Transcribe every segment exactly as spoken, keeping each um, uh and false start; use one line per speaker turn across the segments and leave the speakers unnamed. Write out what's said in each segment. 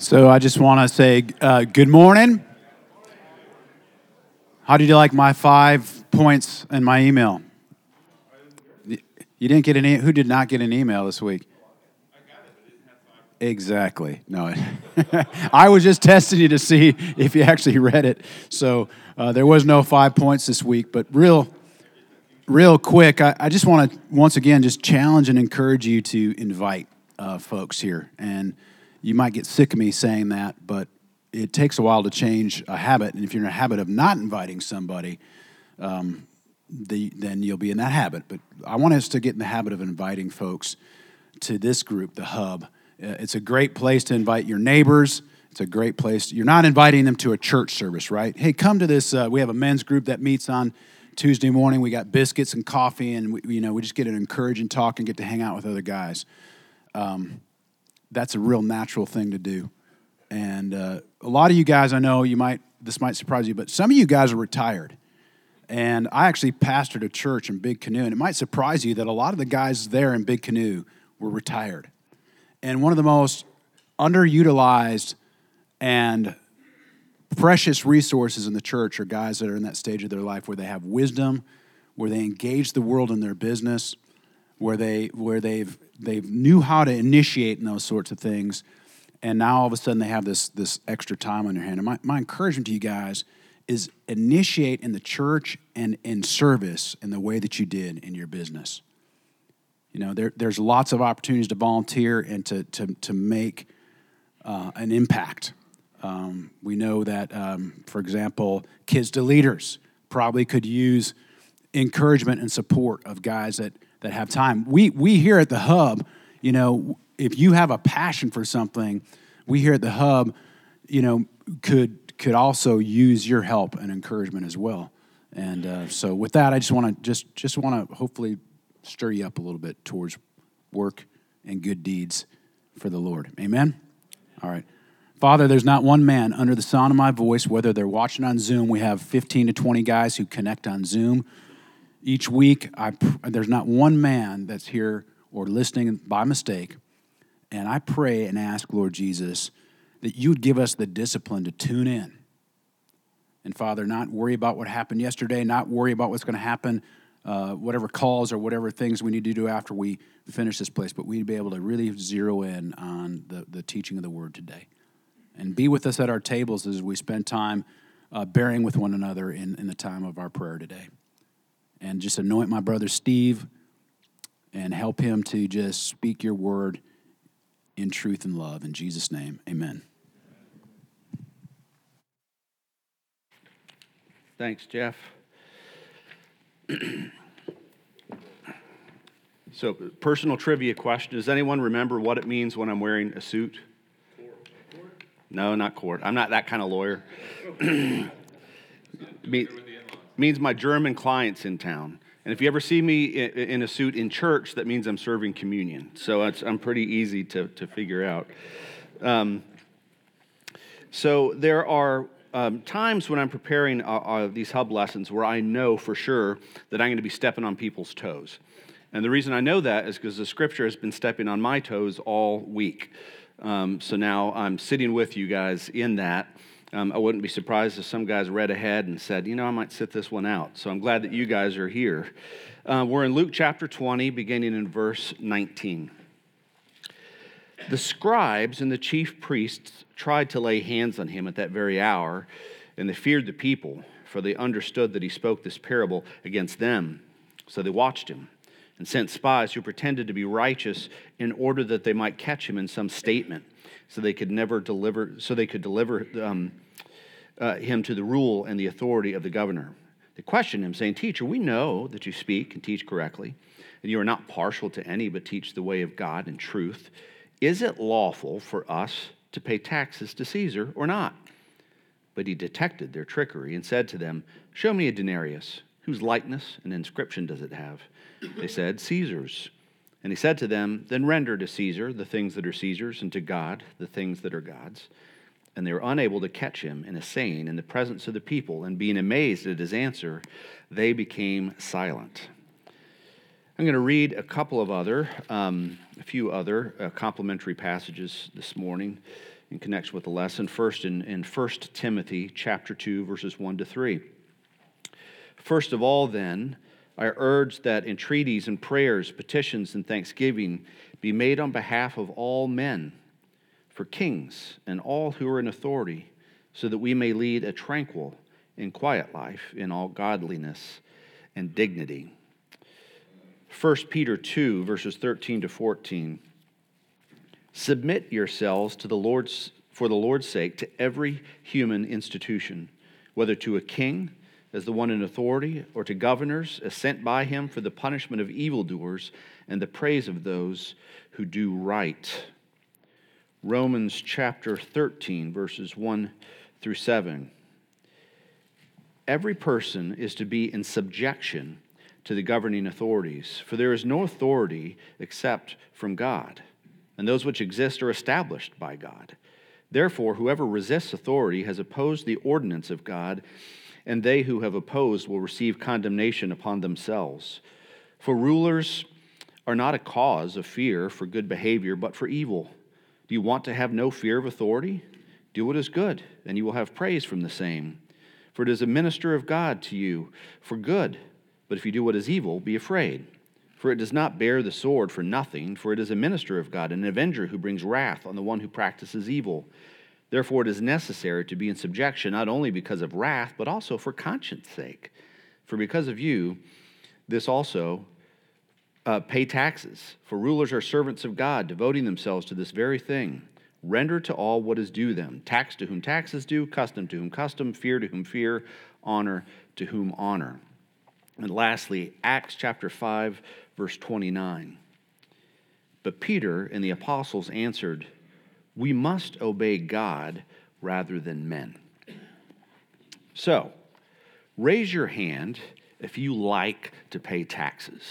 So I just want to say uh, good morning. How did you like my five points in my email? You didn't get an e- who did not get an email this week? Exactly. No, I was just testing you to see if you actually read it. So uh, there was no five points this week. But real, real quick, I, I just want to once again just challenge and encourage you to invite uh, folks here. And you might get sick of me saying that, but it takes a while to change a habit. And if you're in a habit of not inviting somebody, um, the, then you'll be in that habit. But I want us to get in the habit of inviting folks to this group, the Hub. Uh, it's a great place to invite your neighbors. It's a great place. You're not inviting them to a church service, right? Hey, come to this. Uh, we have a men's group that meets on Tuesday morning. We got biscuits and coffee, and we, you know we just get an encouraging talk and get to hang out with other guys. Um, that's a real natural thing to do. And uh, a lot of you guys, I know you might this might surprise you, but some of you guys are retired. And I actually pastored a church in Big Canoe, and it might surprise you that a lot of the guys there in Big Canoe were retired. And one of the most underutilized and precious resources in the church are guys that are in that stage of their life where they have wisdom, where they engage the world in their business, where they where they've they've knew how to initiate in those sorts of things, and now all of a sudden they have this this extra time on their hand. And my, my encouragement to you guys is initiate in the church and in service in the way that you did in your business. You know, there, there's lots of opportunities to volunteer and to to to make uh, an impact. Um, we know that, um, for example, Kids to Leaders probably could use encouragement and support of guys that, that have time. We we here at the Hub, you know, if you have a passion for something, we here at the Hub, you know, could could also use your help and encouragement as well. And uh, so with that, I just want to just just want to hopefully stir you up a little bit towards work and good deeds for the Lord. Amen? All right. Father, there's not one man under the sound of my voice, whether they're watching on Zoom. We have fifteen to twenty guys who connect on Zoom each week. I, there's not one man that's here or listening by mistake. And I pray and ask, Lord Jesus, that you'd give us the discipline to tune in. And Father, not worry about what happened yesterday, not worry about what's going to happen, uh, whatever calls or whatever things we need to do after we finish this place, but we'd be able to really zero in on the, the teaching of the word today. And be with us at our tables as we spend time uh, bearing with one another in, in the time of our prayer today. And just anoint my brother Steve and help him to just speak your word in truth and love. In Jesus' name, amen.
Thanks, Jeff. So, personal trivia question. Does anyone remember what it means when I'm wearing a suit? Court. No, not court. I'm not that kind of lawyer. Me, means my German client's in town. And if you ever see me in a suit in church, that means I'm serving communion. So it's, I'm pretty easy to, to figure out. Um, so there are um, times when I'm preparing uh, uh, these Hub lessons where I know for sure that I'm going to be stepping on people's toes. And the reason I know that is because the Scripture has been stepping on my toes all week. Um, so now I'm sitting with you guys in that. Um, I wouldn't be surprised if some guys read ahead and said, you know, I might sit this one out. So I'm glad that you guys are here. Uh, we're in Luke chapter twenty, beginning in verse nineteen. The scribes and the chief priests tried to lay hands on him at that very hour, and they feared the people, for they understood that he spoke this parable against them. So they watched him and sent spies who pretended to be righteous in order that they might catch him in some statement, so they could never deliver, so they could deliver um, uh, him to the rule and the authority of the governor. They questioned him, saying, "Teacher, we know that you speak and teach correctly, and you are not partial to any, but teach the way of God in truth. Is it lawful for us to pay taxes to Caesar or not?" But he detected their trickery and said to them, "Show me a denarius. Whose likeness and inscription does it have?" They said, "Caesar's." And he said to them, "Then render to Caesar the things that are Caesar's, and to God the things that are God's." And they were unable to catch him in a saying in the presence of the people, and being amazed at his answer, they became silent. I'm going to read a couple of other, um, a few other uh, complementary passages this morning, in connection with the lesson. First, in, in First Timothy chapter two, verses one to three. First of all, then, I urge that entreaties and prayers, petitions and thanksgiving be made on behalf of all men, for kings and all who are in authority, so that we may lead a tranquil and quiet life in all godliness and dignity. First Peter two, verses thirteen to fourteen. Submit yourselves to the Lord's, for the Lord's sake, to every human institution, whether to a king as the one in authority, or to governors as sent by him for the punishment of evildoers and the praise of those who do right. Romans chapter thirteen, verses one through seven. Every person is to be in subjection to the governing authorities, for there is no authority except from God, and those which exist are established by God. Therefore, whoever resists authority has opposed the ordinance of God, and they who have opposed will receive condemnation upon themselves. For rulers are not a cause of fear for good behavior, but for evil. Do you want to have no fear of authority? Do what is good, and you will have praise from the same. For it is a minister of God to you for good. But if you do what is evil, be afraid. For it does not bear the sword for nothing, for it is a minister of God, an avenger who brings wrath on the one who practices evil. Therefore it is necessary to be in subjection, not only because of wrath, but also for conscience sake. For because of you, this also uh, pay taxes. For rulers are servants of God, devoting themselves to this very thing. Render to all what is due them. Tax to whom tax is due, custom to whom custom, fear to whom fear, honor to whom honor. And lastly, Acts chapter five, verse twenty-nine. But Peter and the apostles answered, we must obey God rather than men. So, raise your hand if you like to pay taxes.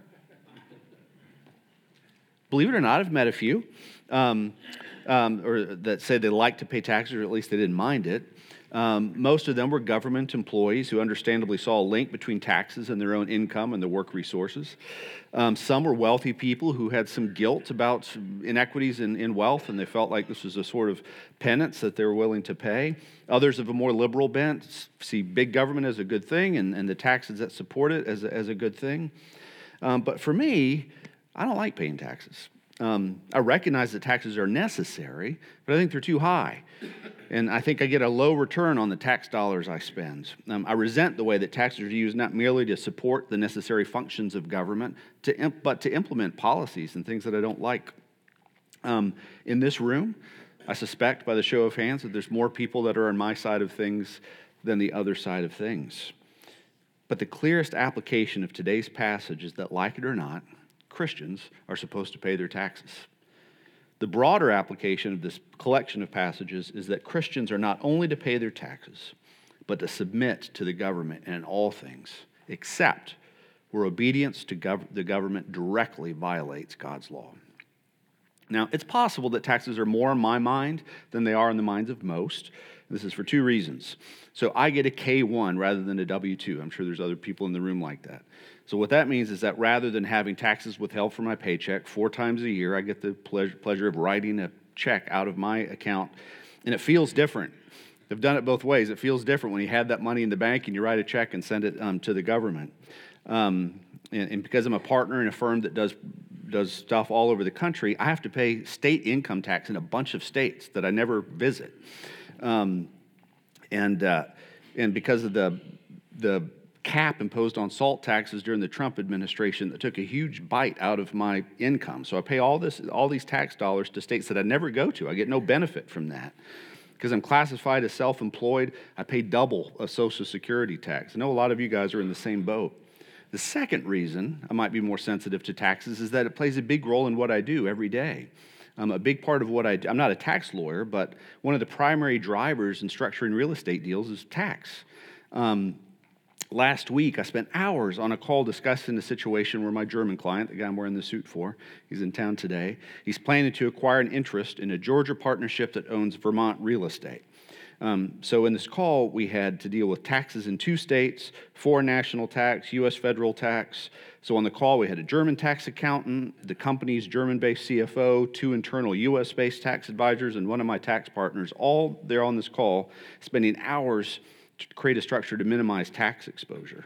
Believe it or not, I've met a few um, um, or that say they like to pay taxes, or at least they didn't mind it. Um, most of them were government employees who understandably saw a link between taxes and their own income and their work resources. Um, some were wealthy people who had some guilt about inequities in, in wealth, and they felt like this was a sort of penance that they were willing to pay. Others of a more liberal bent see big government as a good thing, and, and the taxes that support it as a, as a good thing. Um, but for me, I don't like paying taxes. Um, I recognize that taxes are necessary, but I think they're too high. And I think I get a low return on the tax dollars I spend. Um, I resent the way that taxes are used not merely to support the necessary functions of government, to imp- but to implement policies and things that I don't like. Um, in this room, I suspect by the show of hands that there's more people that are on my side of things than the other side of things. But the clearest application of today's passage is that, like it or not, Christians are supposed to pay their taxes. The broader application of this collection of passages is that Christians are not only to pay their taxes, but to submit to the government in all things, except where obedience to gov- the government directly violates God's law. Now, it's possible that taxes are more on my mind than they are in the minds of most. This is for two reasons. So I get a K one rather than a W two. I'm sure there's other people in the room like that. So what that means is that rather than having taxes withheld from my paycheck four times a year, I get the pleasure, pleasure of writing a check out of my account, and it feels different. I've done it both ways. It feels different when you have that money in the bank and you write a check and send it um, to the government. Um, and, and because I'm a partner in a firm that does does stuff all over the country, I have to pay state income tax in a bunch of states that I never visit. Um, and uh, and because of the the cap imposed on salt taxes during the Trump administration, that took a huge bite out of my income. So I pay all this all these tax dollars to states that I never go to. I get no benefit from that. Because I'm classified as self-employed, I pay double a Social Security tax. I know a lot of you guys are in the same boat. The second reason I might be more sensitive to taxes is that it plays a big role in what I do every day. Um, a big part of what I do, I'm not a tax lawyer, but one of the primary drivers in structuring real estate deals is tax. Um, last week, I spent hours on a call discussing a situation where my German client, the guy I'm wearing the suit for, he's in town today, he's planning to acquire an interest in a Georgia partnership that owns Vermont real estate. Um, so in this call, we had to deal with taxes in two states, foreign national tax, U S federal tax. So on the call, we had a German tax accountant, the company's German-based C F O, two internal U S-based tax advisors, and one of my tax partners, all there on this call, spending hours to create a structure to minimize tax exposure.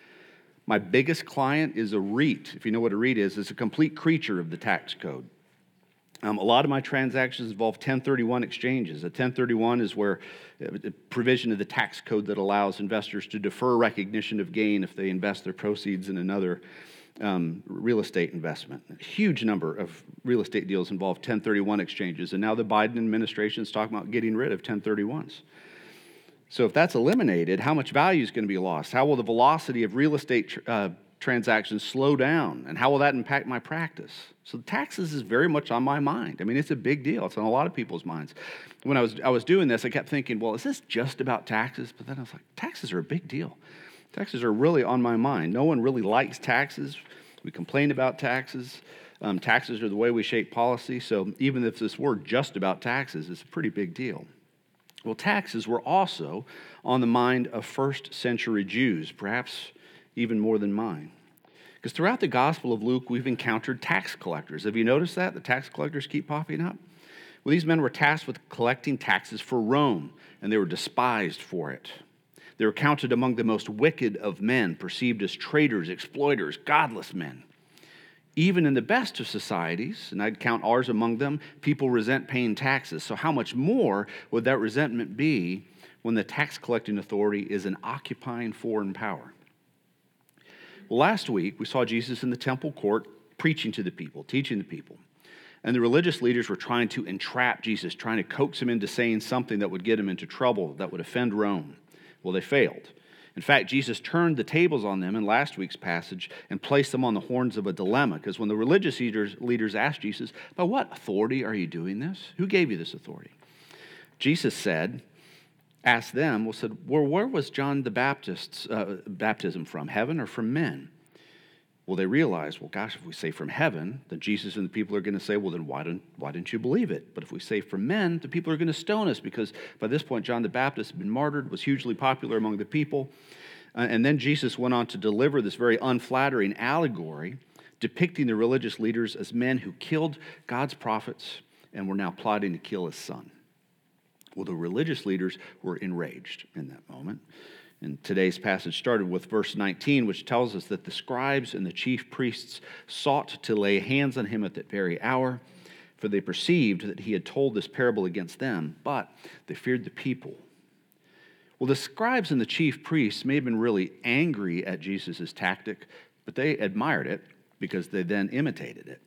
My biggest client is a REIT. If you know what a REIT is, it's a complete creature of the tax code. Um, a lot of my transactions involve ten thirty-one exchanges. A ten thirty-one is where a provision of the tax code that allows investors to defer recognition of gain if they invest their proceeds in another um, real estate investment. A huge number of real estate deals involve ten thirty-one exchanges, and now the Biden administration is talking about getting rid of ten thirty-ones. So if that's eliminated, how much value is going to be lost? How will the velocity of real estate uh, transactions slow down, and how will that impact my practice? So taxes is very much on my mind. I mean, it's a big deal. It's on a lot of people's minds. When I was I was doing this, I kept thinking, well, is this just about taxes? But then I was like, taxes are a big deal. Taxes are really on my mind. No one really likes taxes. We complain about taxes. Um, taxes are the way we shape policy. So even if this were just about taxes, it's a pretty big deal. Well, taxes were also on the mind of first century Jews, perhaps even more than mine. Because throughout the Gospel of Luke, we've encountered tax collectors. Have you noticed that? The tax collectors keep popping up? Well, these men were tasked with collecting taxes for Rome, and they were despised for it. They were counted among the most wicked of men, perceived as traitors, exploiters, godless men. Even in the best of societies, and I'd count ours among them, people resent paying taxes. So how much more would that resentment be when the tax collecting authority is an occupying foreign power? Well, last week, we saw Jesus in the temple court preaching to the people, teaching the people. And the religious leaders were trying to entrap Jesus, trying to coax him into saying something that would get him into trouble, that would offend Rome. Well, they failed. In fact, Jesus turned the tables on them in last week's passage and placed them on the horns of a dilemma, because when the religious leaders, leaders asked Jesus, by what authority are you doing this? Who gave you this authority? Jesus said, asked them, well, said, well, where was John the Baptist's uh, baptism from, heaven or from men? Well, they realized, well, gosh, if we say from heaven, then Jesus and the people are going to say, well, then why didn't, why didn't you believe it? But if we say from men, the people are going to stone us, because by this point, John the Baptist had been martyred, was hugely popular among the people. Uh, and then Jesus went on to deliver this very unflattering allegory, depicting the religious leaders as men who killed God's prophets and were now plotting to kill his son. Well, the religious leaders were enraged in that moment. And today's passage started with verse nineteen, which tells us that the scribes and the chief priests sought to lay hands on him at that very hour, for they perceived that he had told this parable against them, but they feared the people. Well, the scribes and the chief priests may have been really angry at Jesus' tactic, but they admired it because they then imitated it.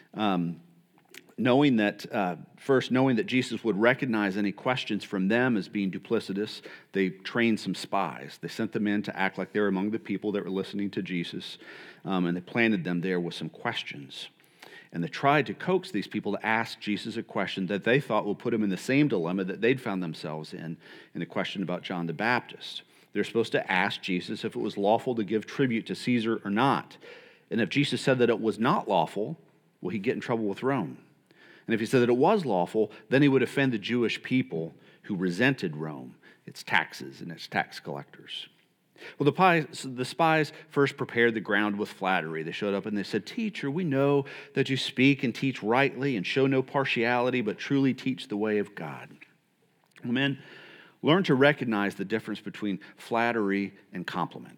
Um, Knowing that, uh, first, knowing that Jesus would recognize any questions from them as being duplicitous, they trained some spies. They sent them in to act like they were among the people that were listening to Jesus, um, and they planted them there with some questions. And they tried to coax these people to ask Jesus a question that they thought would put them in the same dilemma that they'd found themselves in, in the question about John the Baptist. They're supposed to ask Jesus if it was lawful to give tribute to Caesar or not. And if Jesus said that it was not lawful, well, he'd get in trouble with Rome. And if he said that it was lawful, then he would offend the Jewish people who resented Rome, its taxes and its tax collectors. Well, the, pies, the spies first prepared the ground with flattery. They showed up and they said, "Teacher, we know that you speak and teach rightly and show no partiality, but truly teach the way of God." Well, men, learn to recognize the difference between flattery and compliment.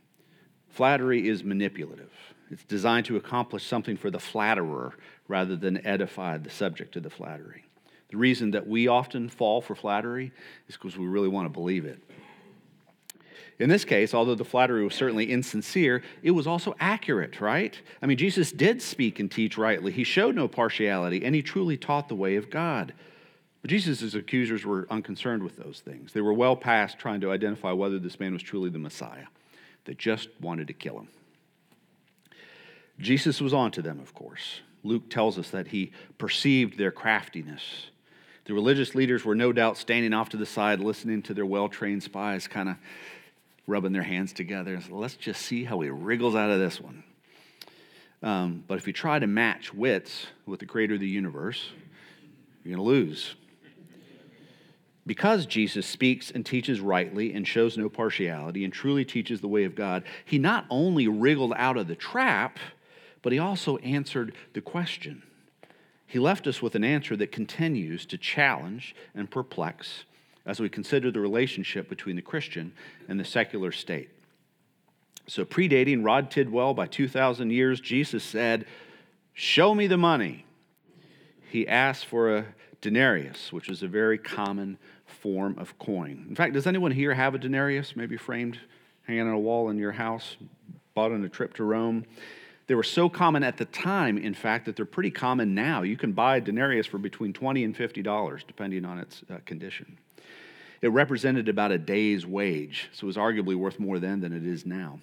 Flattery is manipulative. It's designed to accomplish something for the flatterer rather than edify the subject of the flattery. The reason that we often fall for flattery is because we really want to believe it. In this case, although the flattery was certainly insincere, it was also accurate, right? I mean, Jesus did speak and teach rightly. He showed no partiality, and he truly taught the way of God. But Jesus' accusers were unconcerned with those things. They were well past trying to identify whether this man was truly the Messiah. They just wanted to kill him. Jesus was on to them, of course. Luke tells us that he perceived their craftiness. The religious leaders were no doubt standing off to the side, listening to their well-trained spies, kind of rubbing their hands together. So let's just see how he wriggles out of this one. Um, but if you try to match wits with the creator of the universe, you're going to lose. Because Jesus speaks and teaches rightly and shows no partiality and truly teaches the way of God, he not only wriggled out of the trap, but he also answered the question. He left us with an answer that continues to challenge and perplex as we consider the relationship between the Christian and the secular state. So, predating Rod Tidwell by two thousand years, Jesus said, "Show me the money." He asked for a denarius, which is a very common form of coin. In fact, does anyone here have a denarius, maybe framed, hanging on a wall in your house, bought on a trip to Rome? They were so common at the time, in fact, that they're pretty common now. You can buy a denarius for between twenty dollars and fifty dollars, depending on its uh, condition. It represented about a day's wage, so it was arguably worth more then than it is now.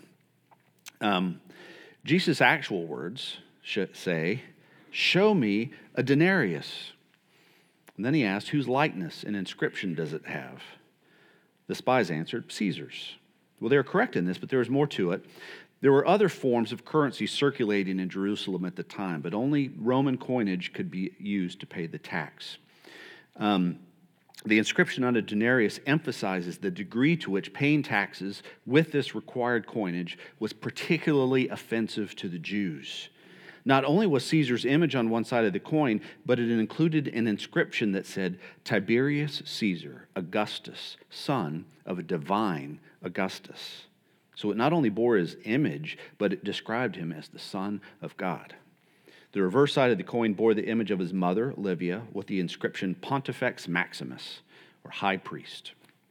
Um, Jesus' actual words say, "Show me a denarius." And then he asked, whose likeness and inscription does it have? The spies answered, Caesar's. Well, they were correct in this, but there was more to it. There were other forms of currency circulating in Jerusalem at the time, but only Roman coinage could be used to pay the tax. Um, the inscription on a denarius emphasizes the degree to which paying taxes with this required coinage was particularly offensive to the Jews. Not only was Caesar's image on one side of the coin, but it included an inscription that said, Tiberius Caesar, Augustus, son of a divine Augustus. So it not only bore his image, but it described him as the Son of God. The reverse side of the coin bore the image of his mother, Livia, with the inscription Pontifex Maximus, or High Priest.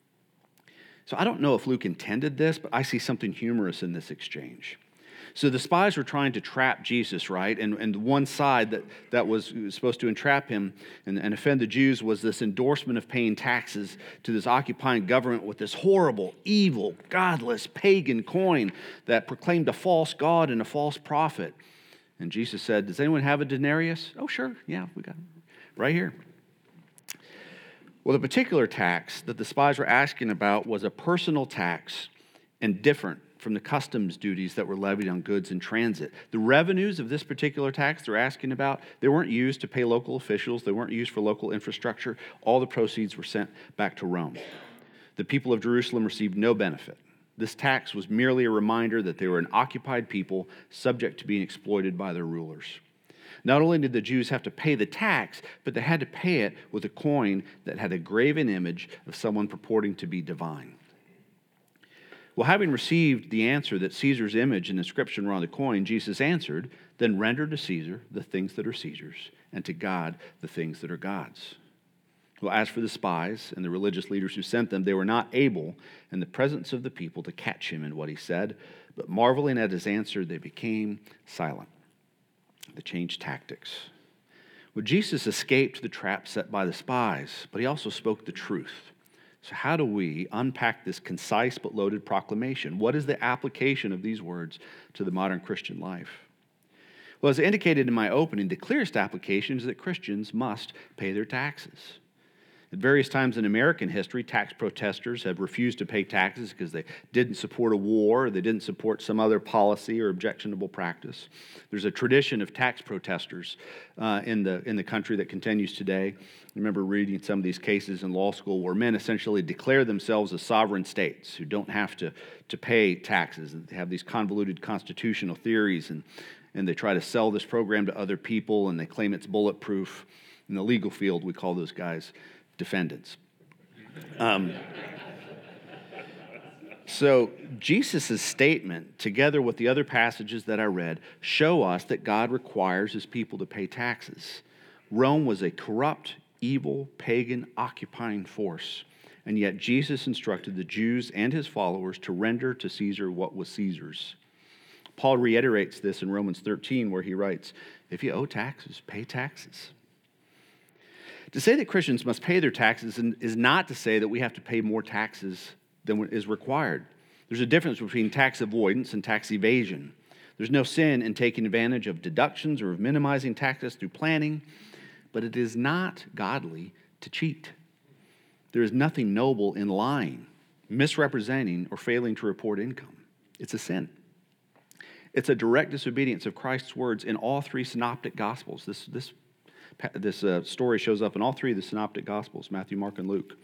So I don't know if Luke intended this, but I see something humorous in this exchange. So the spies were trying to trap Jesus, right? And, and one side that, that was, was supposed to entrap him and, and offend the Jews was this endorsement of paying taxes to this occupying government with this horrible, evil, godless, pagan coin that proclaimed a false god and a false prophet. And Jesus said, does anyone have a denarius? Oh, sure. Yeah, we got it. Right here. Well, the particular tax that the spies were asking about was a personal tax and different from the customs duties that were levied on goods in transit. The revenues of this particular tax they're asking about, they weren't used to pay local officials. They weren't used for local infrastructure. All the proceeds were sent back to Rome. The people of Jerusalem received no benefit. This tax was merely a reminder that they were an occupied people subject to being exploited by their rulers. Not only did the Jews have to pay the tax, but they had to pay it with a coin that had a graven image of someone purporting to be divine. Well, having received the answer that Caesar's image and inscription were on the coin, Jesus answered, then render to Caesar the things that are Caesar's, and to God the things that are God's. Well, as for the spies and the religious leaders who sent them, they were not able, in the presence of the people, to catch him in what he said, but marveling at his answer, they became silent. They changed tactics. Well, Jesus escaped the trap set by the spies, but he also spoke the truth. So how do we unpack this concise but loaded proclamation? What is the application of these words to the modern Christian life? Well, as indicated in my opening, the clearest application is that Christians must pay their taxes. At various times in American history, tax protesters have refused to pay taxes because they didn't support a war, or they didn't support some other policy or objectionable practice. There's a tradition of tax protesters uh, in the in the country that continues today. I remember reading some of these cases in law school where men essentially declare themselves as sovereign states who don't have to, to pay taxes. And they have these convoluted constitutional theories, and, and they try to sell this program to other people, and they claim it's bulletproof. In the legal field, we call those guys defendants. Um, so Jesus' statement, together with the other passages that I read, show us that God requires his people to pay taxes. Rome was a corrupt, evil, pagan, occupying force, and yet Jesus instructed the Jews and his followers to render to Caesar what was Caesar's. Paul reiterates this in Romans thirteen, where he writes, if you owe taxes, pay taxes. To say that Christians must pay their taxes is not to say that we have to pay more taxes than is required. There's a difference between tax avoidance and tax evasion. There's no sin in taking advantage of deductions or of minimizing taxes through planning, but it is not godly to cheat. There is nothing noble in lying, misrepresenting, or failing to report income. It's a sin. It's a direct disobedience of Christ's words in all three synoptic gospels. This, this This uh, story shows up in all three of the synoptic gospels, Matthew, Mark, and Luke.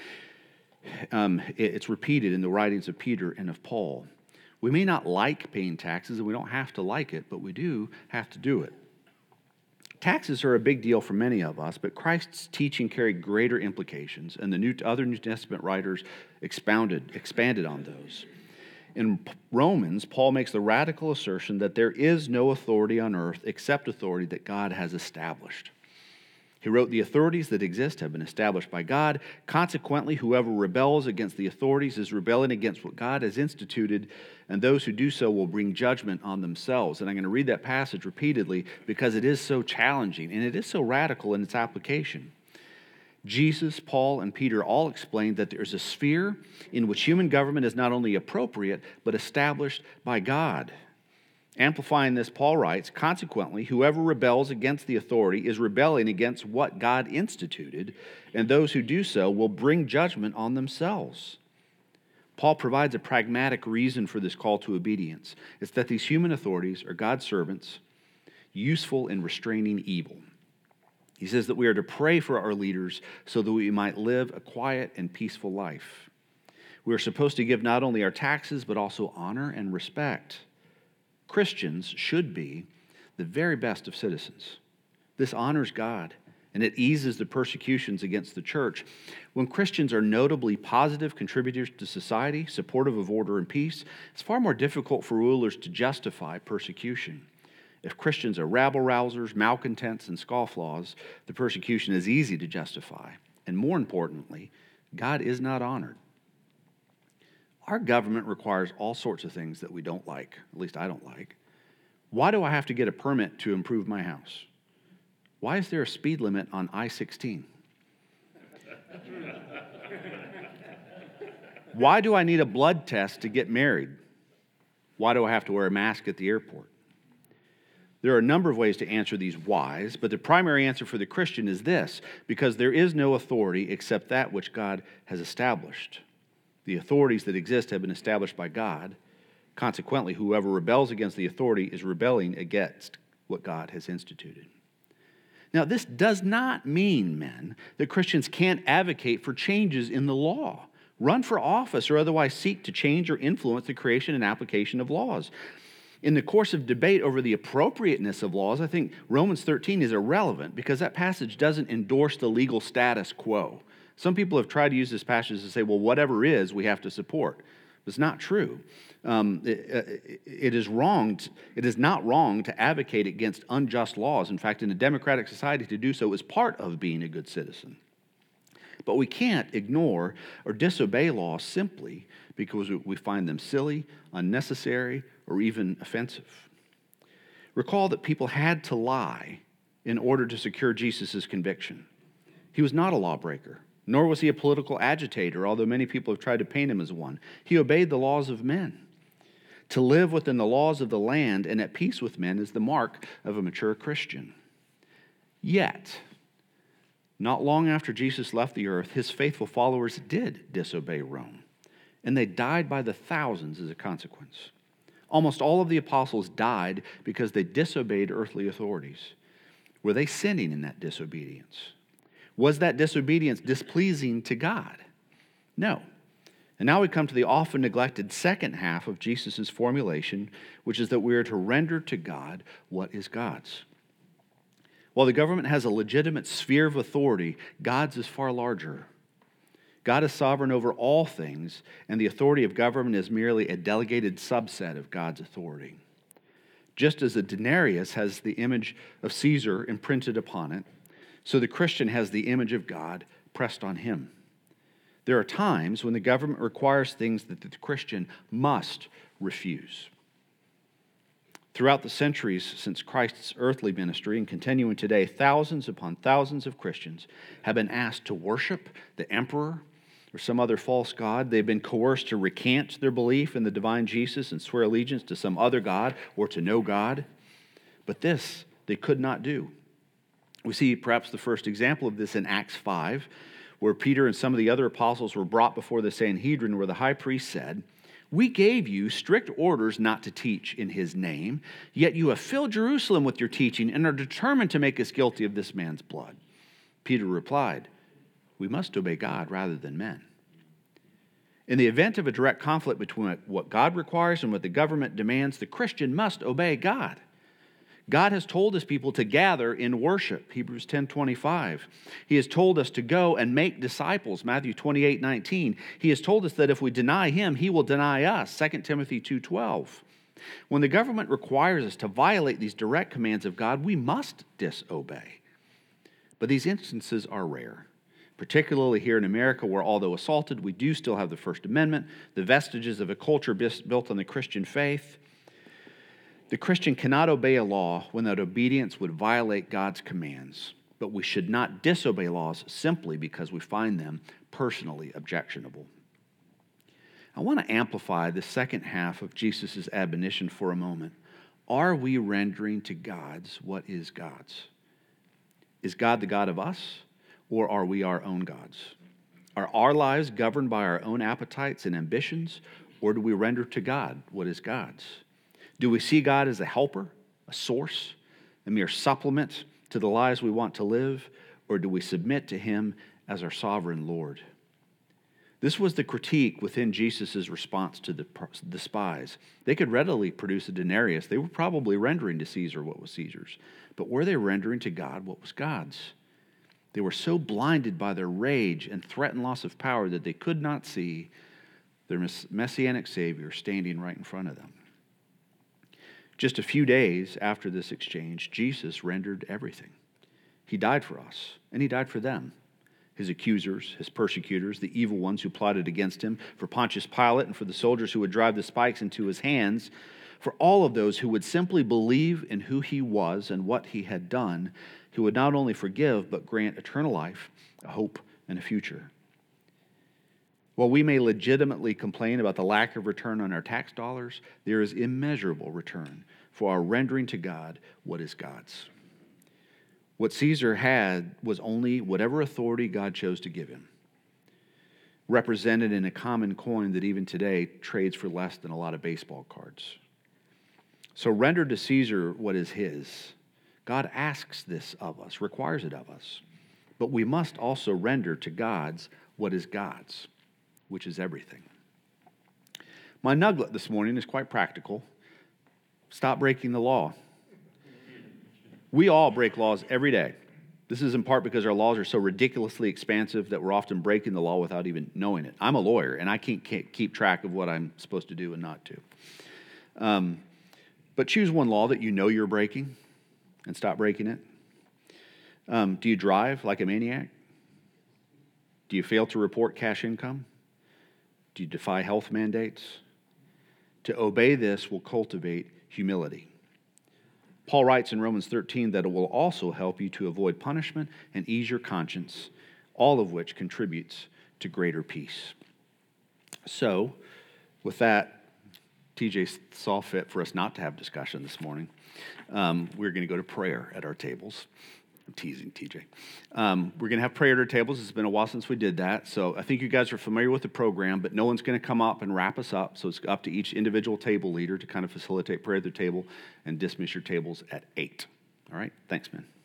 Um, it, it's repeated in the writings of Peter and of Paul. We may not like paying taxes, and we don't have to like it, but we do have to do it. Taxes are a big deal for many of us, but Christ's teaching carried greater implications, and the New, other New Testament writers expounded, expanded on those. In Romans, Paul makes the radical assertion that there is no authority on earth except authority that God has established. He wrote, "The authorities that exist have been established by God. Consequently, whoever rebels against the authorities is rebelling against what God has instituted, and those who do so will bring judgment on themselves." And I'm going to read that passage repeatedly because it is so challenging and it is so radical in its application. Jesus, Paul, and Peter all explained that there is a sphere in which human government is not only appropriate, but established by God. Amplifying this, Paul writes, "Consequently, whoever rebels against the authority is rebelling against what God instituted, and those who do so will bring judgment on themselves." Paul provides a pragmatic reason for this call to obedience. It's that these human authorities are God's servants, useful in restraining evil. He says that we are to pray for our leaders so that we might live a quiet and peaceful life. We are supposed to give not only our taxes, but also honor and respect. Christians should be the very best of citizens. This honors God, and it eases the persecutions against the church. When Christians are notably positive contributors to society, supportive of order and peace, it's far more difficult for rulers to justify persecution. If Christians are rabble-rousers, malcontents, and scofflaws, the persecution is easy to justify. And more importantly, God is not honored. Our government requires all sorts of things that we don't like, at least I don't like. Why do I have to get a permit to improve my house? Why is there a speed limit on I sixteen? Why do I need a blood test to get married? Why do I have to wear a mask at the airport? There are a number of ways to answer these whys, but the primary answer for the Christian is this: because there is no authority except that which God has established. The authorities that exist have been established by God. Consequently, whoever rebels against the authority is rebelling against what God has instituted. Now, this does not mean, men, that Christians can't advocate for changes in the law, run for office, or otherwise seek to change or influence the creation and application of laws. In the course of debate over the appropriateness of laws, I think Romans thirteen is irrelevant because that passage doesn't endorse the legal status quo. Some people have tried to use this passage to say, well, whatever is, we have to support. It's not true. Um, it, it is wrong. To, it is not wrong to advocate against unjust laws. In fact, in a democratic society, to do so is part of being a good citizen. But we can't ignore or disobey laws simply because we find them silly, unnecessary, or even offensive. Recall that people had to lie in order to secure Jesus' conviction. He was not a lawbreaker, nor was he a political agitator, although many people have tried to paint him as one. He obeyed the laws of men. To live within the laws of the land and at peace with men is the mark of a mature Christian. Yet, not long after Jesus left the earth, his faithful followers did disobey Rome, and they died by the thousands as a consequence. Almost all of the apostles died because they disobeyed earthly authorities. Were they sinning in that disobedience? Was that disobedience displeasing to God? No. And now we come to the often neglected second half of Jesus' formulation, which is that we are to render to God what is God's. While the government has a legitimate sphere of authority, God's is far larger. God is sovereign over all things, and the authority of government is merely a delegated subset of God's authority. Just as a denarius has the image of Caesar imprinted upon it, so the Christian has the image of God pressed on him. There are times when the government requires things that the Christian must refuse. Throughout the centuries since Christ's earthly ministry and continuing today, thousands upon thousands of Christians have been asked to worship the emperor or some other false god. They've been coerced to recant their belief in the divine Jesus and swear allegiance to some other god or to no God. But this they could not do. We see perhaps the first example of this in Acts five, where Peter and some of the other apostles were brought before the Sanhedrin, where the high priest said, We gave you strict orders not to teach in his name, yet you have filled Jerusalem with your teaching and are determined to make us guilty of this man's blood." Peter replied, "We must obey God rather than men. In the event of a direct conflict between what God requires and what the government demands, the Christian must obey God. God has told his people to gather in worship, Hebrews ten twenty-five. He has told us to go and make disciples, Matthew twenty-eight nineteen. He has told us that if we deny him, he will deny us, Second Timothy two twelve. When the government requires us to violate these direct commands of God, we must disobey. But these instances are rare, particularly here in America, where although assaulted, we do still have the First Amendment, the vestiges of a culture built on the Christian faith. The Christian cannot obey a law when that obedience would violate God's commands, but we should not disobey laws simply because we find them personally objectionable. I want to amplify the second half of Jesus' admonition for a moment. Are we rendering to God's what is God's? Is God the God of us, or are we our own gods? Are our lives governed by our own appetites and ambitions, or do we render to God what is God's? Do we see God as a helper, a source, a mere supplement to the lives we want to live, or do we submit to him as our sovereign Lord? This was the critique within Jesus' response to the, the spies. They could readily produce a denarius. They were probably rendering to Caesar what was Caesar's. But were they rendering to God what was God's? They were so blinded by their rage and threatened loss of power that they could not see their messianic Savior standing right in front of them. Just a few days after this exchange, Jesus rendered everything. He died for us, and he died for them. His accusers, his persecutors, the evil ones who plotted against him, for Pontius Pilate and for the soldiers who would drive the spikes into his hands, for all of those who would simply believe in who he was and what he had done, he would not only forgive, but grant eternal life, a hope, and a future. While we may legitimately complain about the lack of return on our tax dollars, there is immeasurable return for our rendering to God what is God's. What Caesar had was only whatever authority God chose to give him, represented in a common coin that even today trades for less than a lot of baseball cards. So render to Caesar what is his. God asks this of us, requires it of us. But we must also render to God's what is God's, which is everything. My nugget this morning is quite practical. Stop breaking the law. We all break laws every day. This is in part because our laws are so ridiculously expansive that we're often breaking the law without even knowing it. I'm a lawyer, and I can't, can't keep track of what I'm supposed to do and not to. Um, but choose one law that you know you're breaking and stop breaking it. Um, do you drive like a maniac? Do you fail to report cash income? Do you defy health mandates? To obey this will cultivate humility. Paul writes in Romans thirteen that it will also help you to avoid punishment and ease your conscience, all of which contributes to greater peace. So, with that, T J saw fit for us not to have discussion this morning. Um, we're going to go to prayer at our tables. I'm teasing T J. Um, we're going to have prayer at our tables. It's been a while since we did that. So I think you guys are familiar with the program, but no one's going to come up and wrap us up. So it's up to each individual table leader to kind of facilitate prayer at their table and dismiss your tables at eight. All right? Thanks, man.